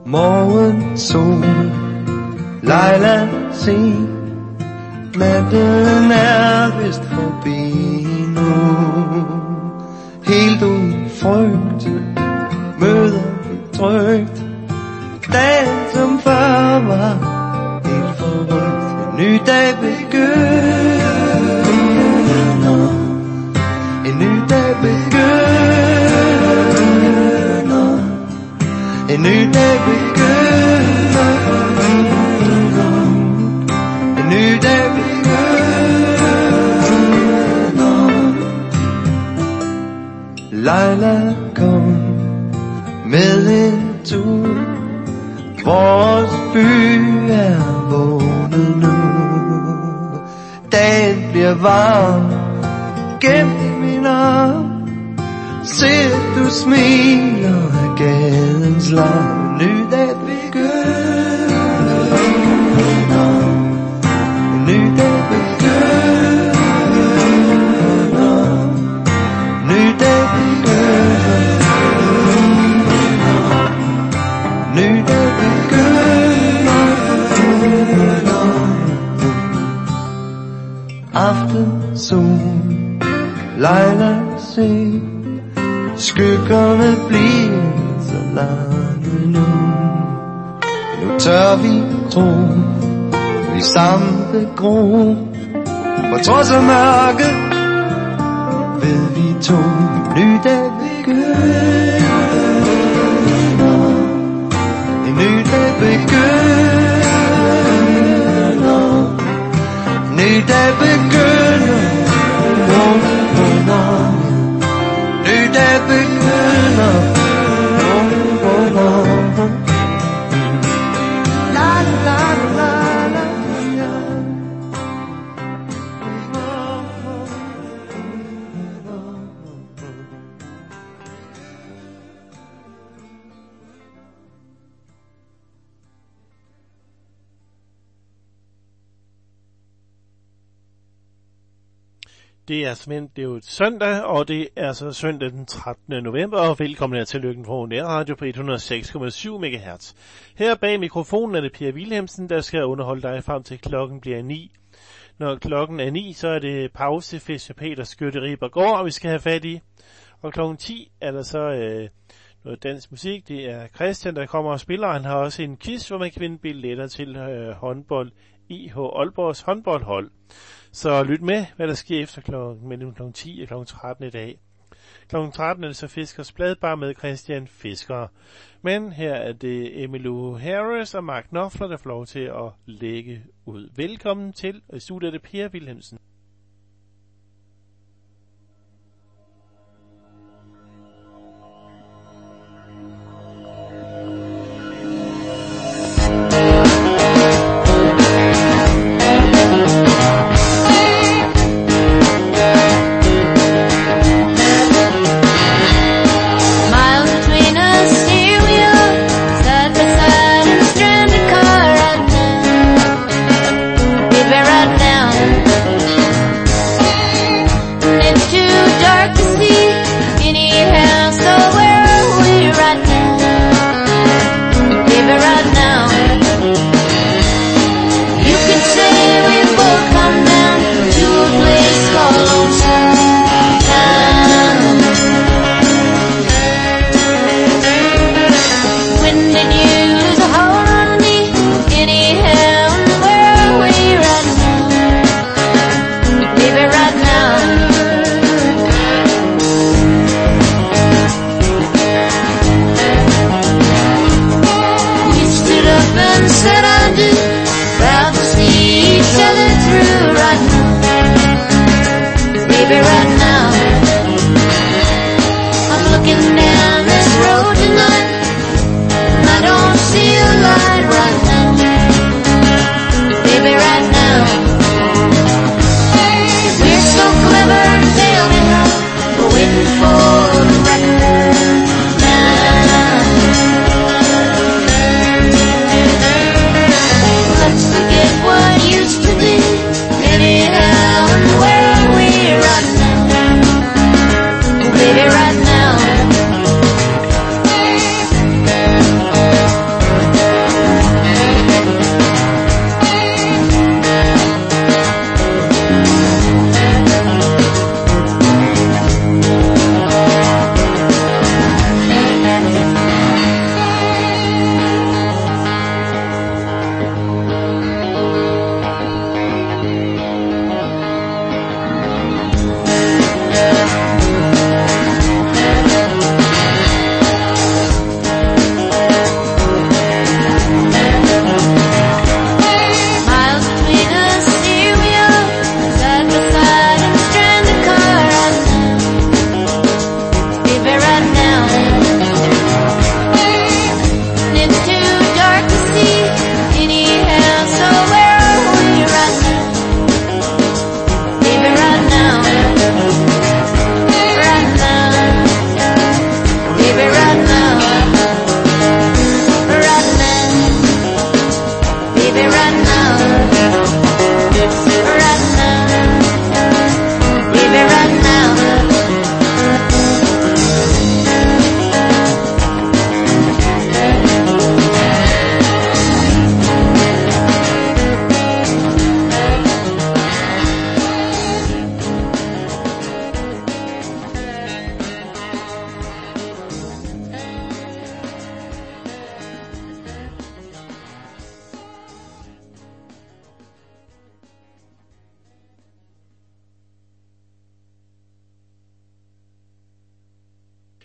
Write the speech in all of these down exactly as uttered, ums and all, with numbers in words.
morgensol. Leila, se, natten er vist forbi nu. Helt uden frygt møder vi trygt dagen, som før var helt forrygt. En ny dag begynder, en ny dag begynder, en ny dag begynder, en ny dag begynder. Leila, kom med en tur. Vores by er vågnet nu. Dagen bliver varm gennem min arm. Se, du smiler af gadens larm. Ny dag begynder, en ny dag begynder, ny dag begynder, ny dag begynder. Aftensol, Leila, se, skyggerne bliver så lange nu. Nu tør vi tro, vi sammen gro. På trods af mørket ved vi to, ny dag begynder, en ny dag begynder, ny dag begynder, oh, oh, oh. Ny dag begynder, oh, oh, oh. La la la la la. Det er simpelthen, det er jo et søndag, og det er så søndag den trettende november, og velkommen her til Lykken fra Nærradio på et hundrede og seks komma syv megahertz. Her bag mikrofonen er det Per Wilhelmsen, der skal underholde dig frem til klokken bliver ni. Når klokken er ni, så er det pausefest med Peter Skytte Ribergaard, og vi skal have fat i. Og klokken ti er der så øh, noget dansk musik. Det er Christian, der kommer og spiller. Han har også en quiz, hvor man kan vinde billetter til øh, håndbold I H Aalborgs håndboldhold. Så lyt med, hvad der sker efter klokken, mellem klokken ti og klokken tretten i dag. klokken tretten er det så Fiskers Bladbar med Christian Fisker. Men her er det Emmylou Harris og Mark Knopfler, der får lov til at lægge ud. Velkommen til, og i studiet er det Per Wilhelmsen. Right now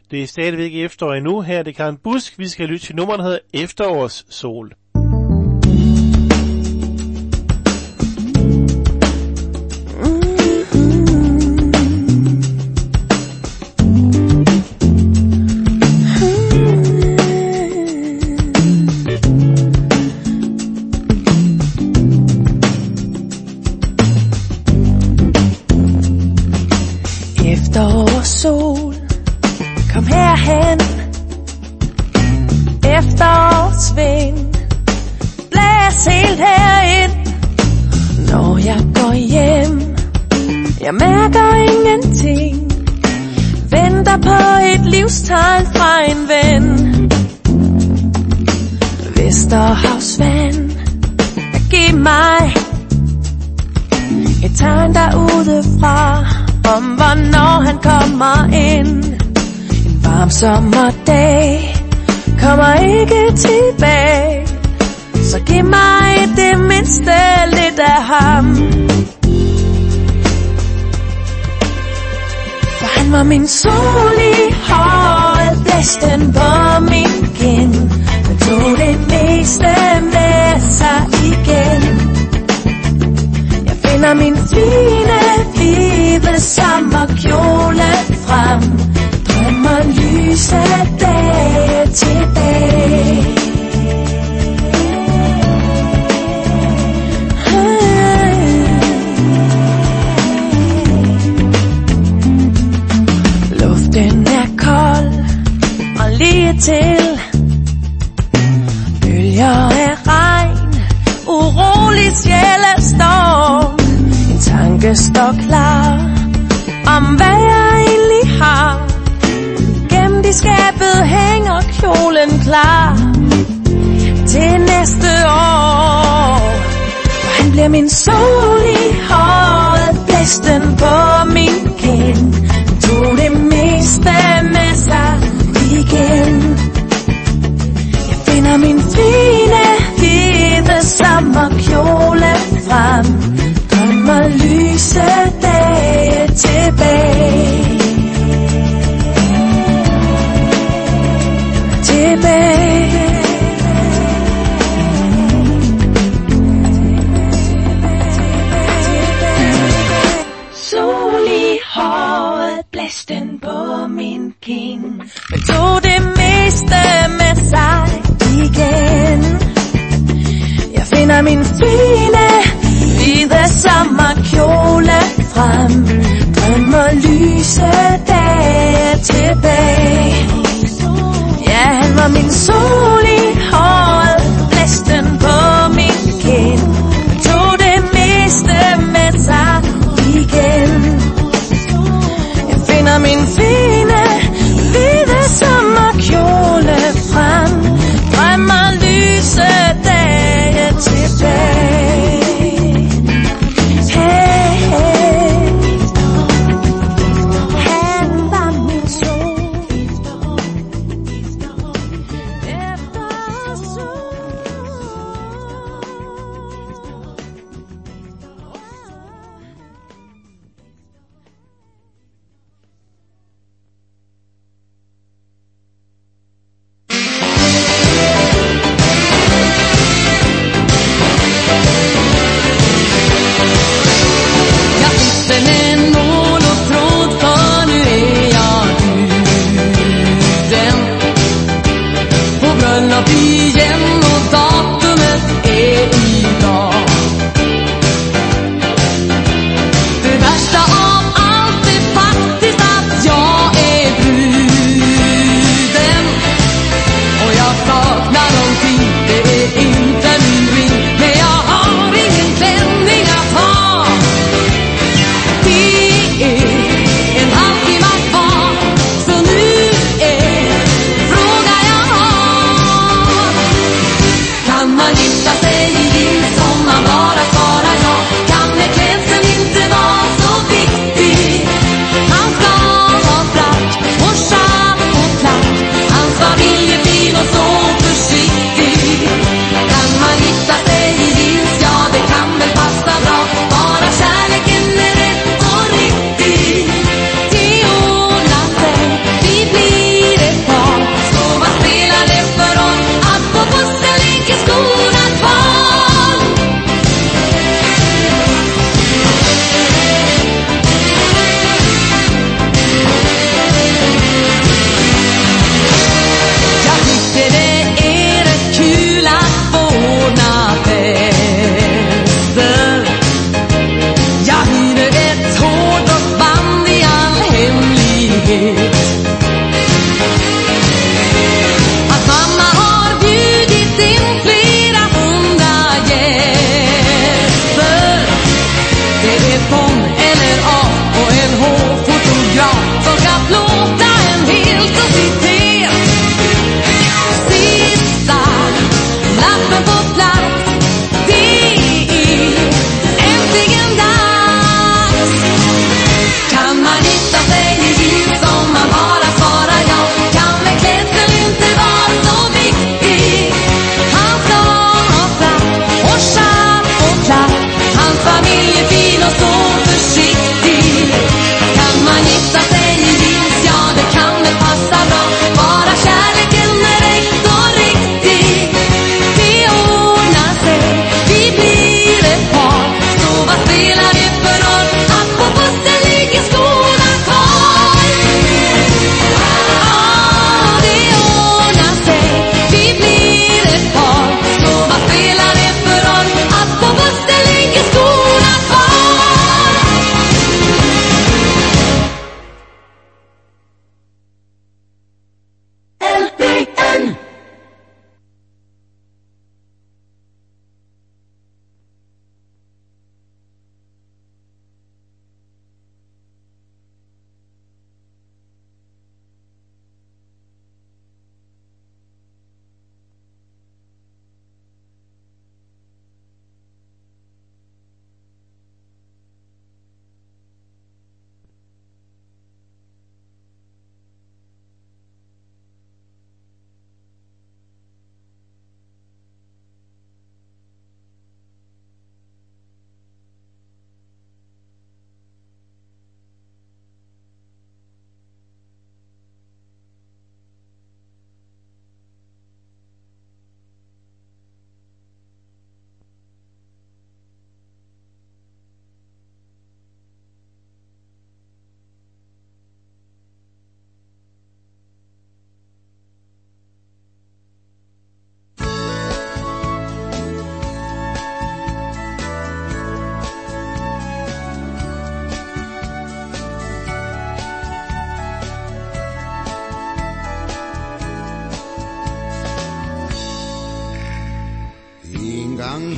Det er stadigvæk efterår endnu. Her er det Karen Busk. Vi skal lytte til nummeret, der hedder Efterårssol. Efterårssol, kom herhen. Efterårsvind, blæs helt herind. Når jeg går hjem, jeg mærker ingenting. Venter på et livstegn fra en ven. Vesterhavsvand, giv mig et tegn derudefra om hvornår han kommer ind. En varm sommerdag kommer ikke tilbage, så giv mig det mindste lidt af ham. For han var min sol i håret, blæsten på min kind, men tog det meste med sig igen. Jeg finder min fine hvide sommerkjole frem, drømmer lyse dage tilbage. Luften er kold og lige til, bølger af regn, urolig sjælestorm. En tanke står klar om hvad jeg egentlig har. Gemt i skabet hænger kjolen klar til næste år. For han bliver min sol i håret, blæsten på min kind, tog det meste med sig igen. Jeg finder min fine hvide sommerkjole frem, drømmer lyse dage tilbage. Tilbage. Sol i håret, blæsten på min kind, men tog det meste med sig igen. Jeg finder min fine hvide sommerkjole frem, drømmer lyse dage tilbage. Ja, han var min sol i håret, blæsten på min kind, men tog det meste med sig igen. Jeg finder min fine hvide sommerkjole frem, drømmer lyse dage tilbage. Han var min sol. Efter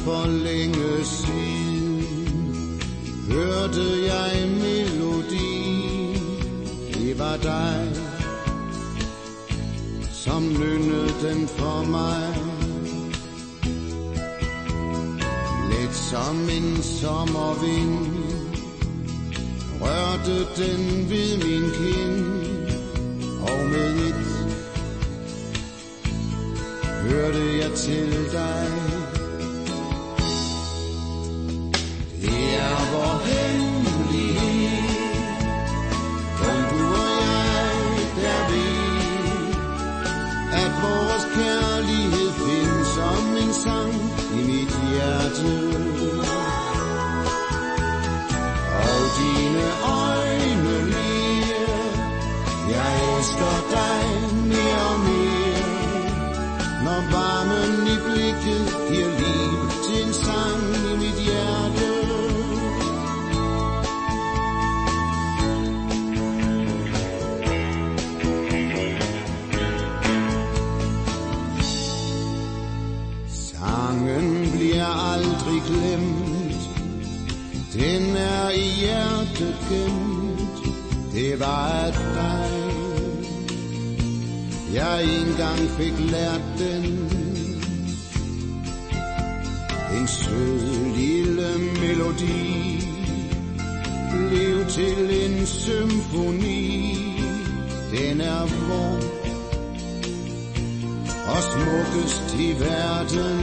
for længe siden hørte jeg en melodi. Det var dig, som nynnede den for mig. Let som en sommervind rørte den ved min kind, og med et hørte jeg til dig. Det er vor hemmelighed, kun du og jeg, der ved, at vores kærlighed findes som en sang i mit hjerte. Og dine øjne ler, jeg elsker dig mere og mere, når varmen i blikket giver liv til en sang i mit hjerte. Sangen bliver aldrig glemt, den er i hjertet gemt. Det var af dig, jeg engang fik lært den. En sød lille melodi blev til en symfoni. Den er vor og smukkest i verden.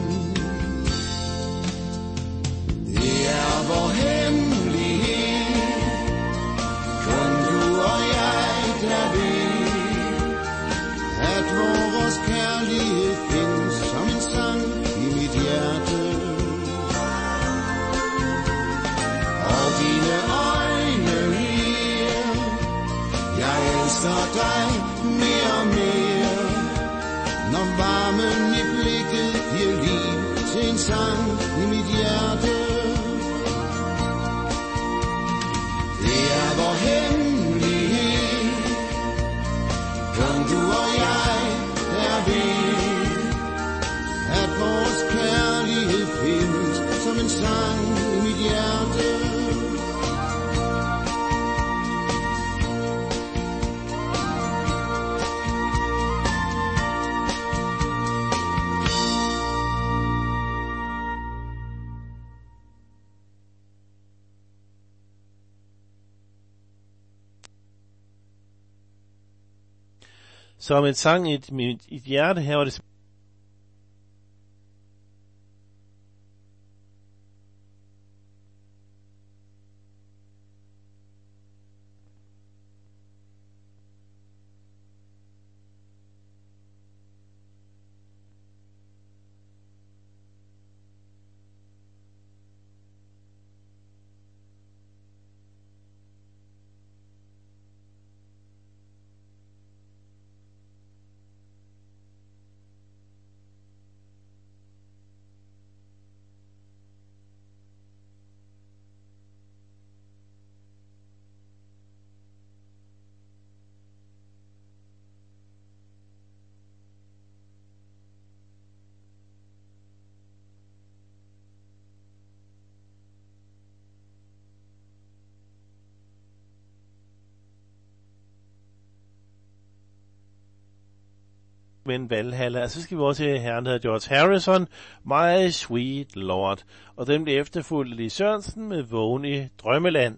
Det er vor hemmelighed, kun du og jeg, der ved, at vores kærlighed findes som en sang i mit hjerte. Og dine øjne ler, jeg elsker dig mere og mere, når varmen i blikket giver liv til en sang i mit hjerte. Det er vor hemmelighed, kun du og jeg, der ved, at vores kærlighed findes som en sang i mit hjerte. Som en sang i et, i et hjerte, her var det men Valhalla, og så skal vi også til herren, der hedder George Harrison, My Sweet Lord, og den blev efterfulgt af Lis Sørensen med Vågen i Drømmeland.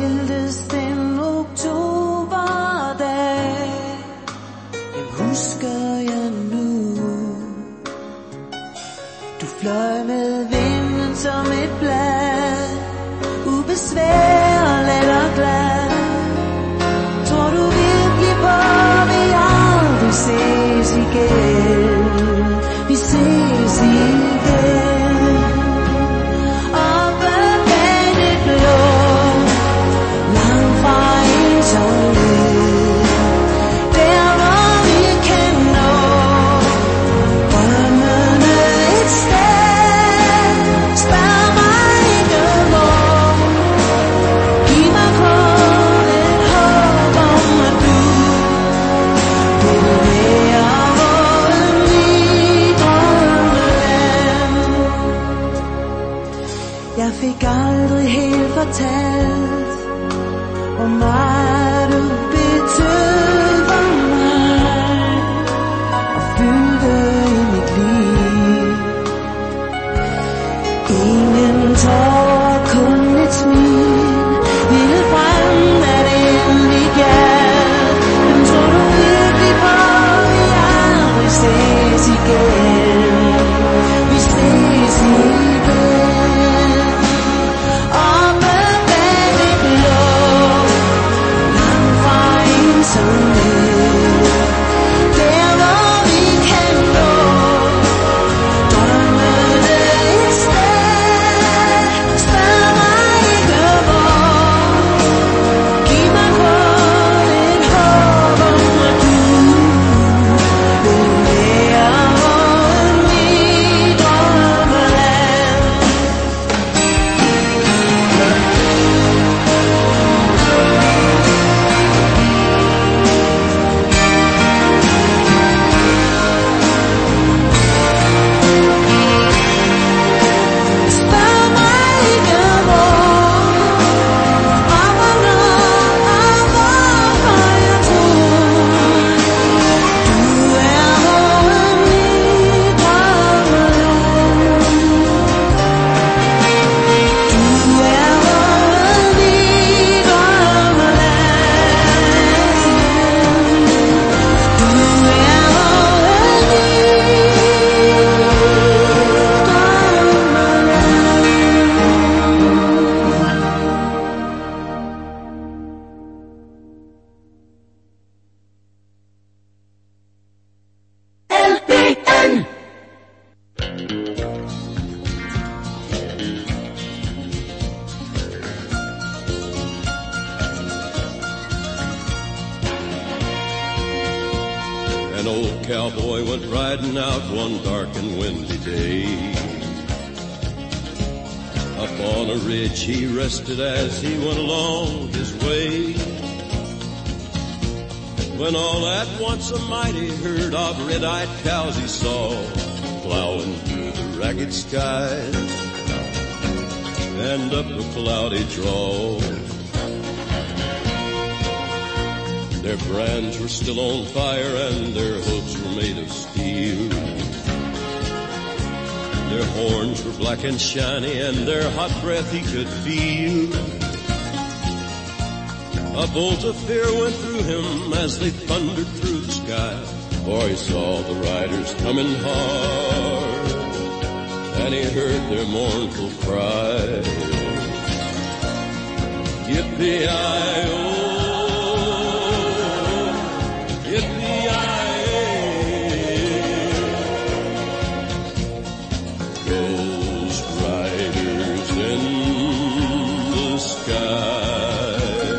skiltes den oktoberdag. Den husker jeg nu. Du fløj med vinden som et blad, ubesværet, let og glad. Tror du virkelig på, vi aldrig ses igen? Vi ses igen. Oppe bag det blå, langt fra ensomhed. Der hvor vi kan nå drømmene et sted. Spørg mig ikke hvor. Giv mig kun et håb om at du vil være vågen i drømmeland. Jeg fik aldrig helt fortalt, hvor meget du betød for mig og fyldte i mit liv. Ingen tårer, kun et smil, ville frem, da det endelig galt. Men tror du virkelig på, vi aldrig ses igen? Vi ses igen. Oppe bag det blå, langt fra ensomhed. Der hvor vi kan nå drømmene et sted. Spørg mig ikke hvor. Giv mig kun et håb om at du vil være vågen i drømmeland. Spørg mig ikke hvor, og hvornår, og hvorfor jeg tror. Du er vågen i drømmeland. Du er vågen i drømmeland. Du er An old cowboy went riding out one dark and windy day. Up on a ridge he rested as he went along his way. When all at once a mighty herd of red-eyed cows he saw plowing through the ragged skies and up a cloudy draw. Their brands were still on fire and their hooves were made of steel. Their horns were black and shiny and their hot breath he could feel. A bolt of fear went through him as they thundered through the sky, for he saw the riders coming hard and he heard their mournful cry. Yippee-i-oh, Ghost riders in the sky.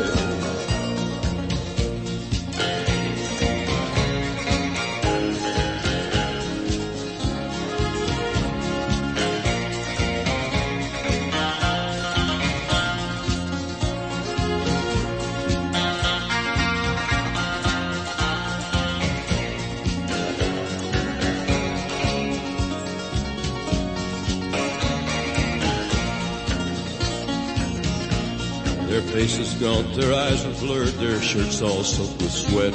Their faces gaunt, their eyes were blurred, their shirts all soaked with sweat.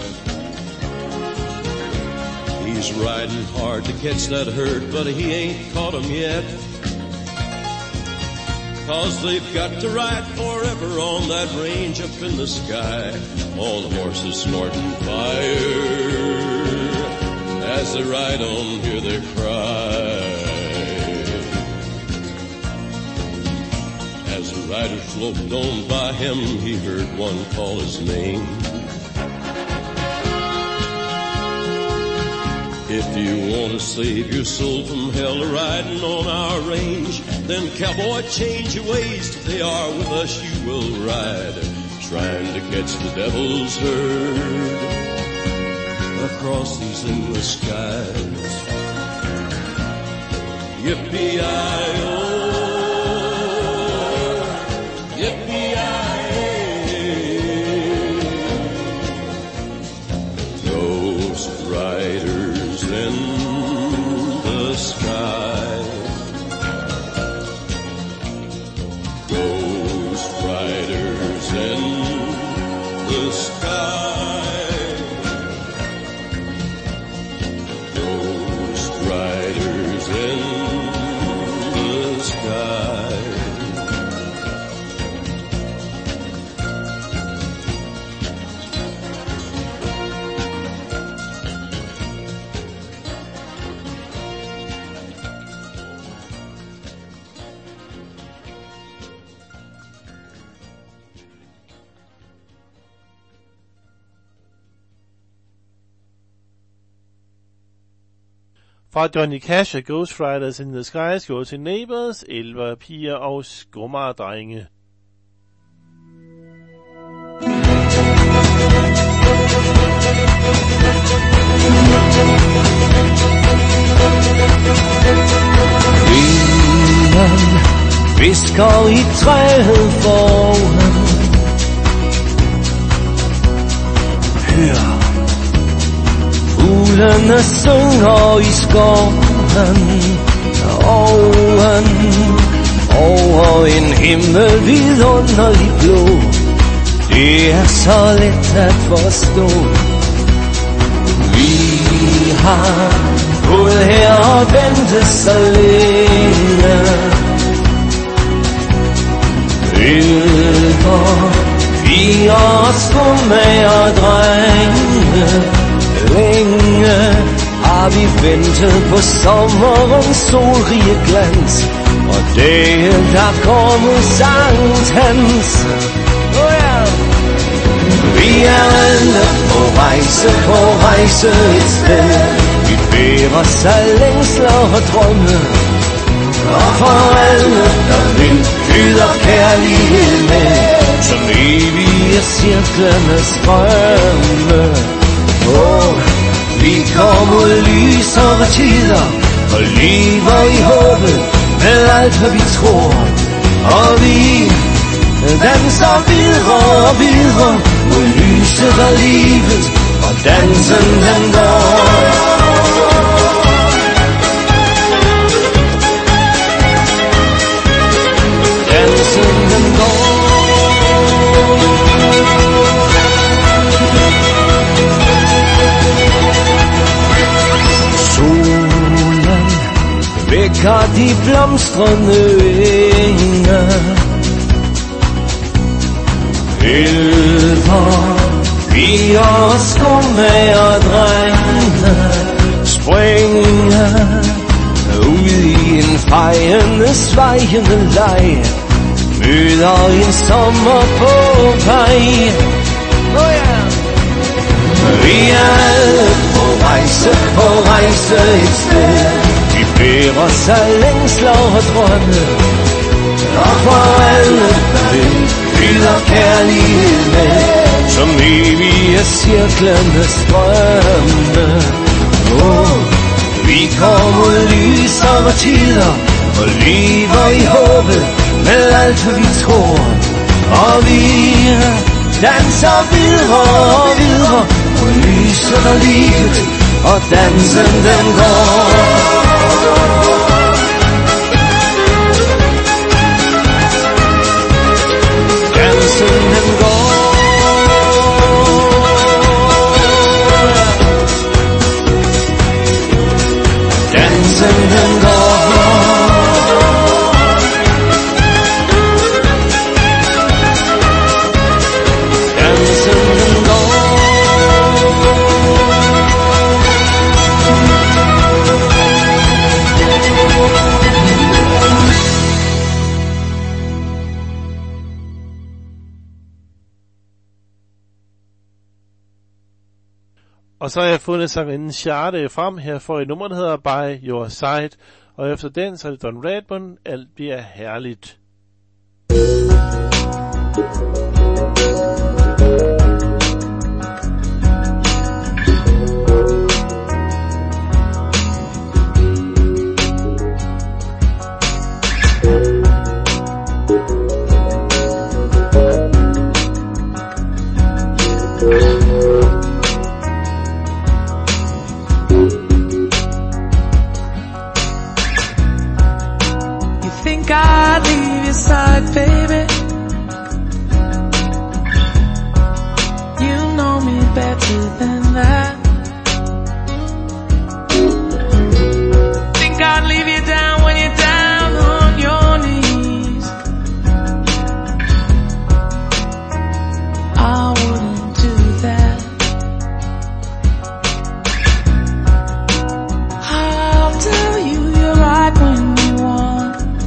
He's riding hard to catch that herd, but he ain't caught 'em yet. 'cause they've got to ride forever on that range up in the sky. All the horses snorting fire. As they ride on, hear their cry. As the rider sloped on by him, he heard one call his name. If you want to save your soul from hell riding on our range, then cowboy, change your ways. If they are with us, you will ride, trying to catch the devil's herd across these endless skies. Yippee-i-oh, yippee-i-ay, ghost riders in the sky, ghost riders in the sky, ghost riders in the sky. Fra Johnny Cash og Ghost Riders in the Skies går til Neighbors, Elver piger og Skummerdrenge. Vinden visker i træet foran. Hør, fuglene synger i skoven. Oven over en himmel vidunderlig blå. Det er så let at forstå. Vi har gået her og ventet så længe. Elver, piger og skummager drenge. Længe har vi ventet på sommerens solrige glans, og dagen der kommer Sankt-Hans. Oh yeah. Vi er alle på rejse, på rejse et sted. Vi bærer sig længsler og drømme, og for alle der vil lyder kærlighed med, som evige cirklernes strømme. Oh, vi går mod lysere tider og lever i håbet med alt hvad vi tror. Og vi danser videre og videre mod lyset af livet, og dansen den går. Dansen den går. Vækker de blomstrende enge. Elver, piger og skummager drenge springer ud i en fejende, svejende leg. Møder en sommer på vej. Oh yeah. Vi er alle på rejse, på rejse et sted. Vi bærer sig længsler og drømme, og for alle der vil fylder kærlighed med, som evige cirklernes drømme. Oh, vi går mod lysere tider og lever i håbet med alt hvad vi tror. Og vi danser videre og videre mod lyset og livet, og dansen den går. Dansen den går. Dansen den går. Og så har jeg fundet sangerinden Sade frem her for et nummer, der hedder By Your Side. Og efter den, så er det Don Redburn, alt bliver herligt. I'd leave your side, baby. You know me better than that. Think I'd leave you down when you're down on your knees. I wouldn't do that. I'll tell you you're right when you want.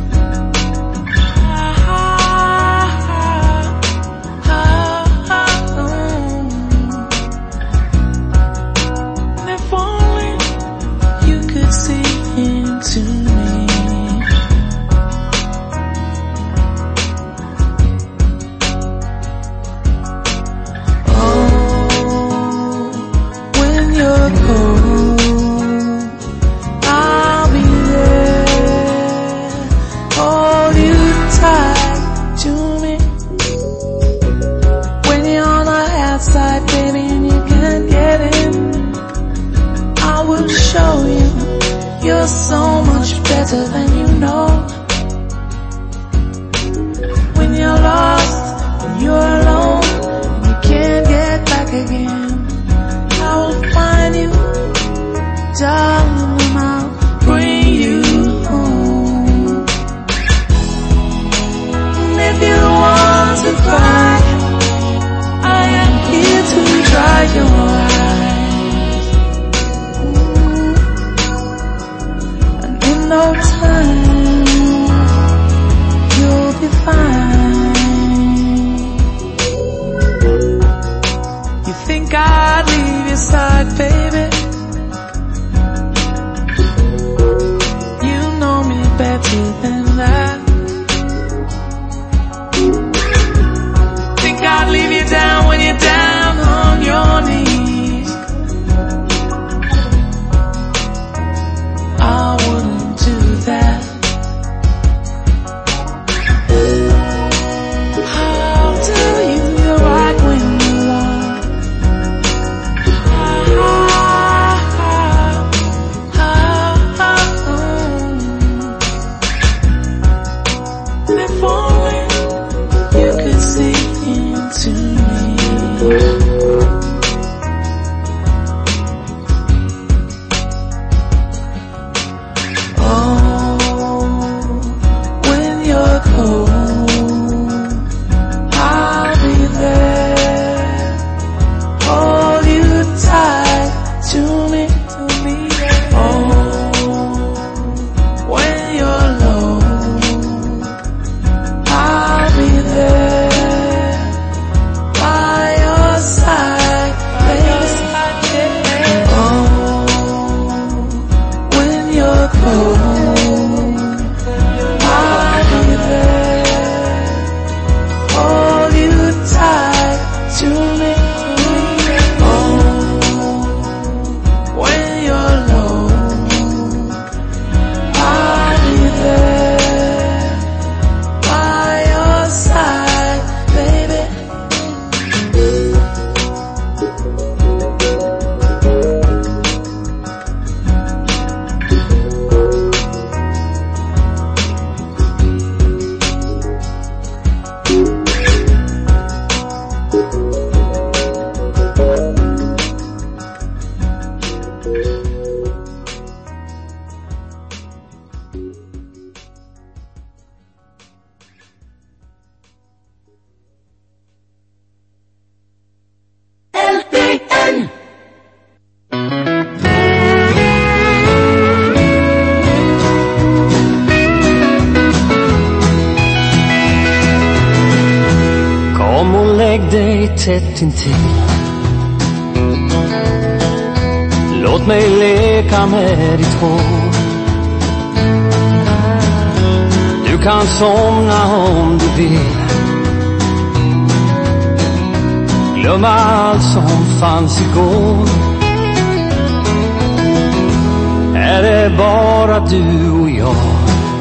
You're so much better than you know. When you're lost, when you're alone, and you can't get back again, I will find you, darling, and I'll bring you home. And if you want to cry, I am here to dry your eyes. No time, you'll be fine. You think I'd leave your side, baby? You know me better than that. Think I'd leave you down when you're down on your knees. I wouldn't do that. I'll tell you you're right when you want. Ah, ah, ah, ah, oh. If only you could see into me. Tæt indtil Låt mig leka med ditt hår. Du kan somna om du vill. Glömma allt som fanns igår. Är det bara du och jag?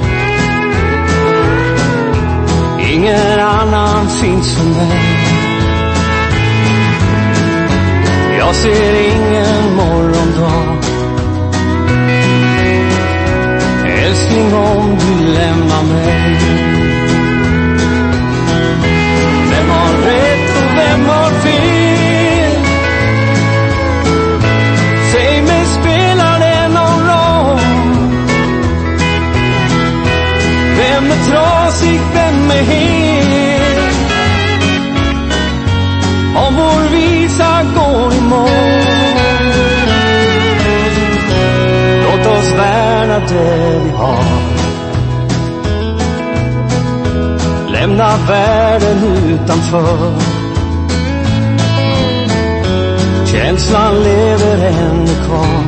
Ingen annan finns för mig. Jag ser ingen morgondag. Älskling, om du lämnar mig. Vem har rätt och vem har fel? Säg mig, spelar det någon roll? Vem är trasig, vem är hel? Om vår visa går i mål. Låt oss värna det vi har. Lämna världen utanför. Känslan lever ännu kvar.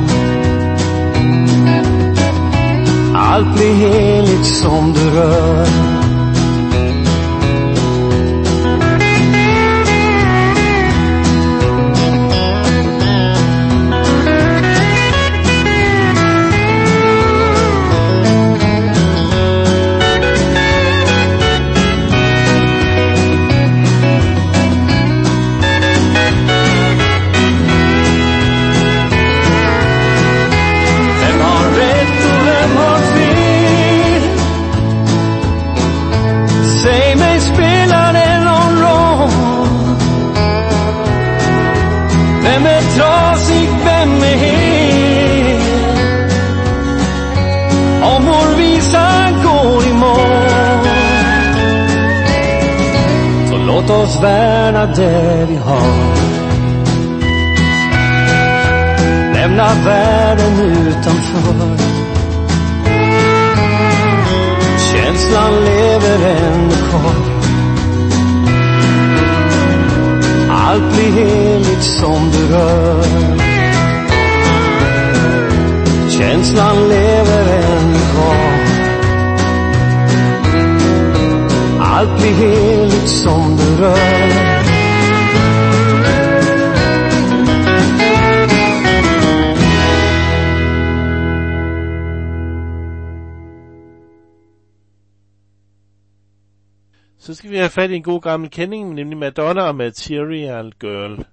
Allt blir heligt som du rör. Låt oss värna det vi har. Lämna världen utanför. Känslan lever ännu kvar. Allt blir heligt som du rör. Känslan lever ännu kvar. Allt blir heligt som du rör. Så skal vi have fat i en god gammel kending, nemlig Madonna og Material Girl.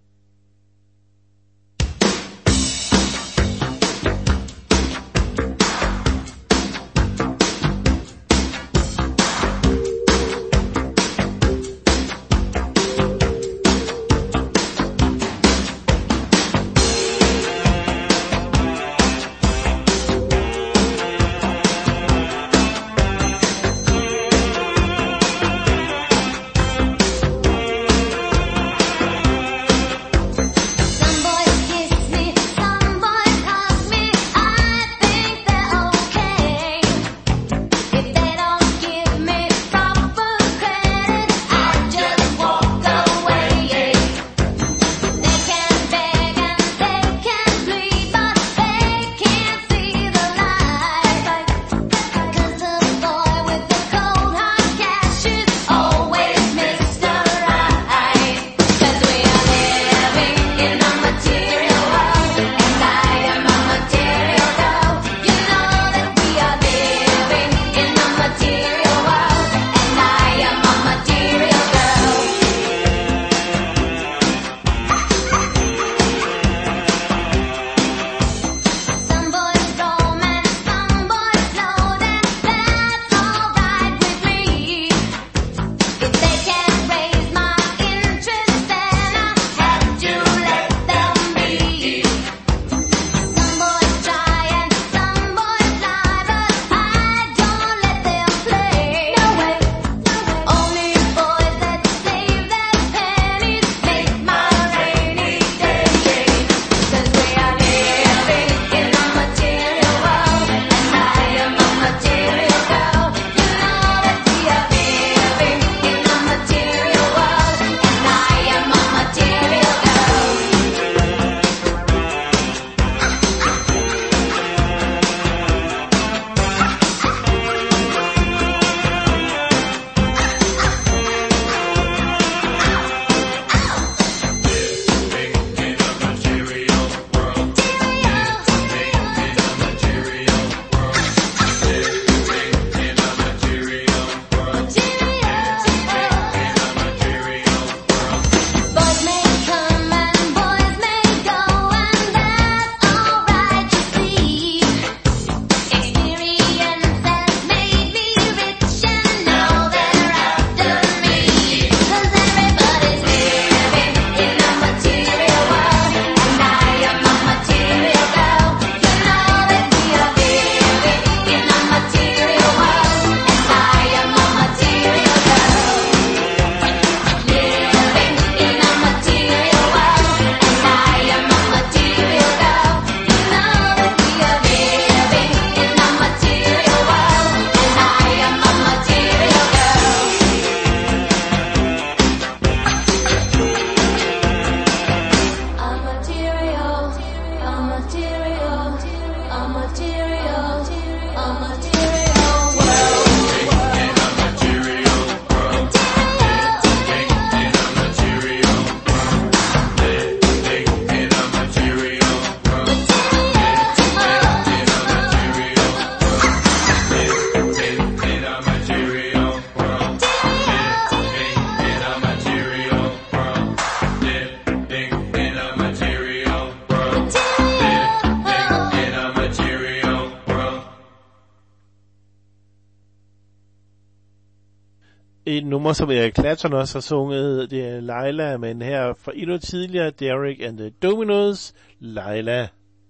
et nummer, som Eric Clapton også har sunget. Det er Laila, men her for endnu tidligere, Derek and the Dominos, Laila.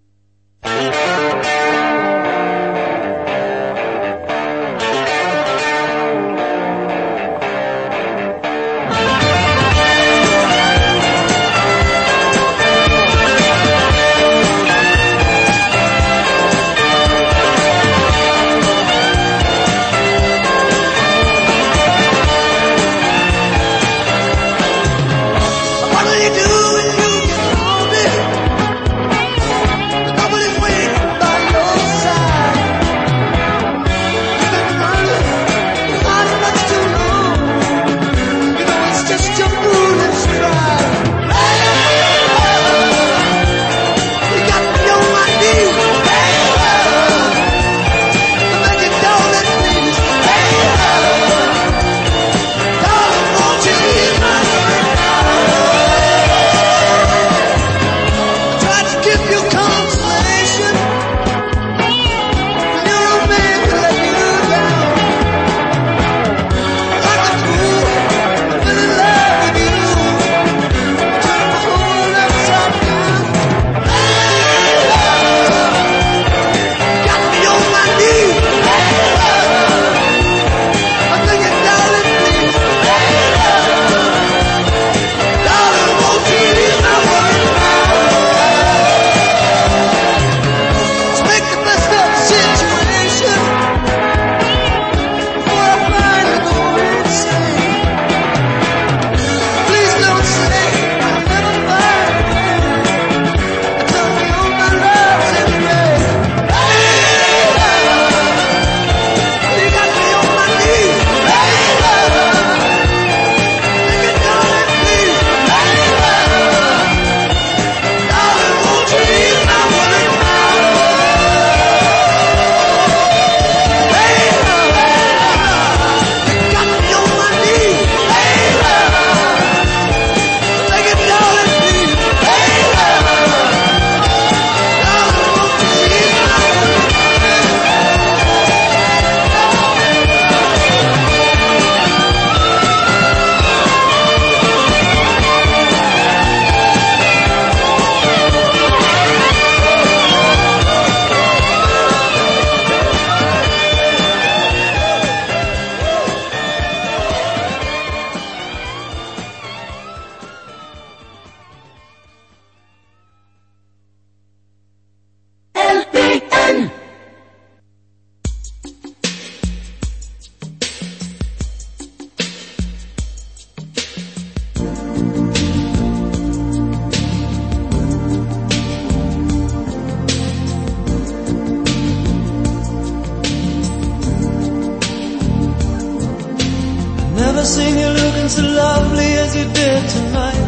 never seen you looking so lovely as you did tonight.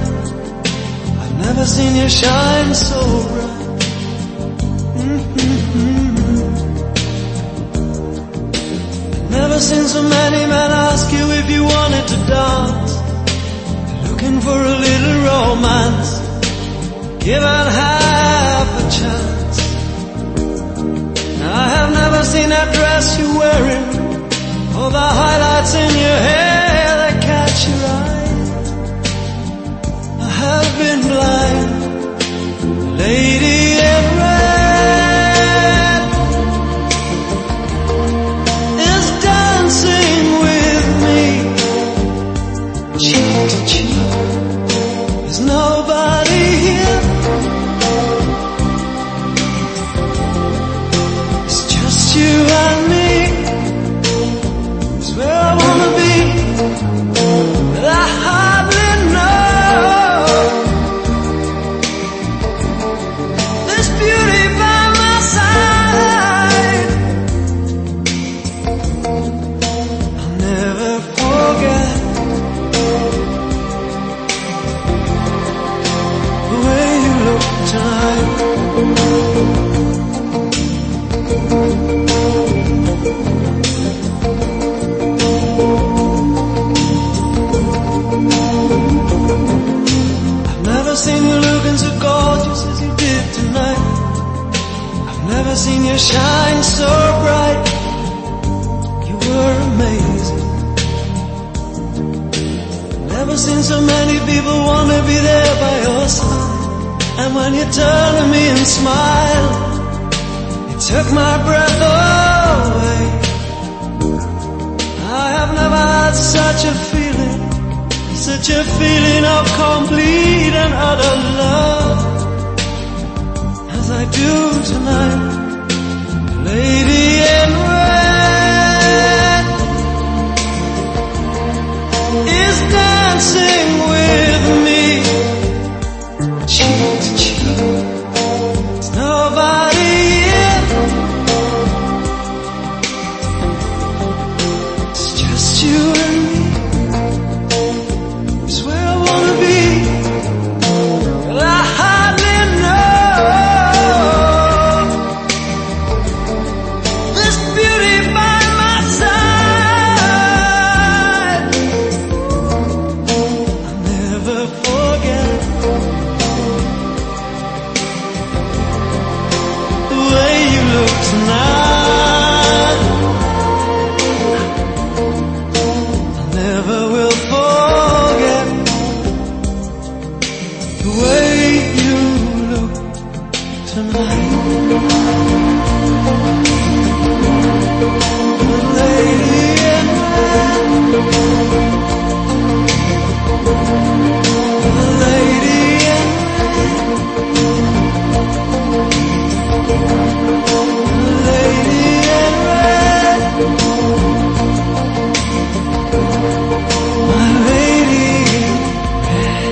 I've never seen you shine so bright. Mm-hmm. I've never seen so many men ask you if you wanted to dance. Looking for a little romance, given half a chance. I have never seen that dress you're wearing, or the highlights in your hair that catch your eye. I have been blind, lady in red is dancing with me, cheek to cheek. There's nobody here, it's just you and me. Where I wanna be, but I hardly know. This beauty by my side, I'll never forget the way you look tonight. I've never seen you looking so gorgeous as you did tonight. I've never seen you shine so bright. You were amazing. Never seen so many people want to be there by your side. And when you turn to me and smile, it took my breath away. I have never had such a feeling, such a feeling of complete and utter love as I do tonight. Lady in red is dancing with me, cheek to cheek. There's nobody here, it's just you and me. It's where I wanna be. Well, I hardly know this beauty by my side. I'll never forget the way you look tonight. I never will forget the way you look tonight. The lady in red, the lady in red, the lady in red, my lady in red.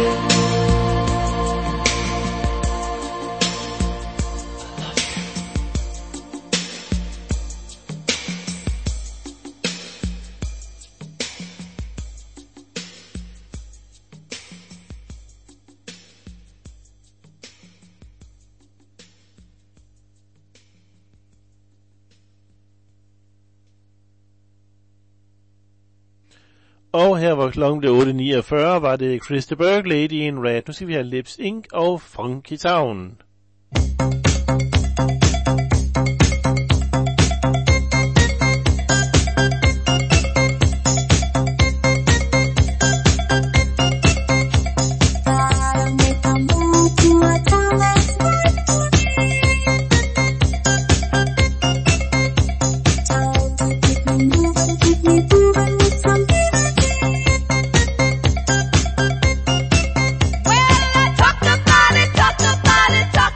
Og her hvor klokken blev otte niogfyrre, var det Chris de Burgh, Lady in Red. Nu skal vi have Lips Incorporated og Funky Town. Well, I talked about it, talked about it, talked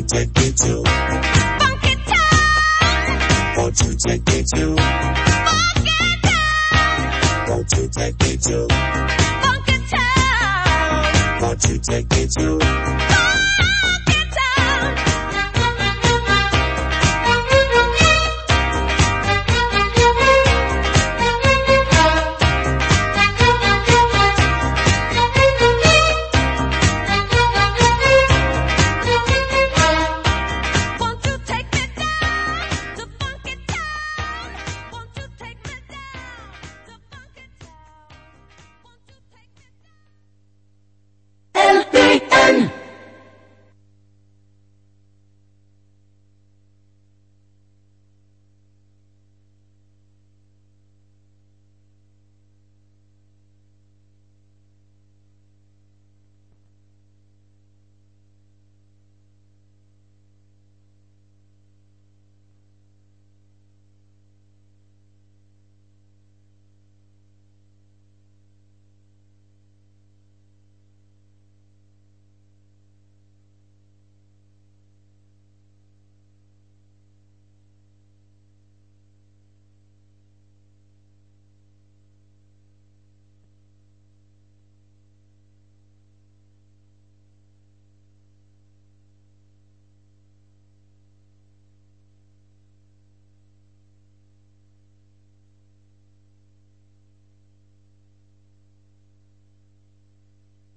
take me to Funky Town? Won't you take me to Funky Town? Won't you take me to Funky Town? Won't you take me to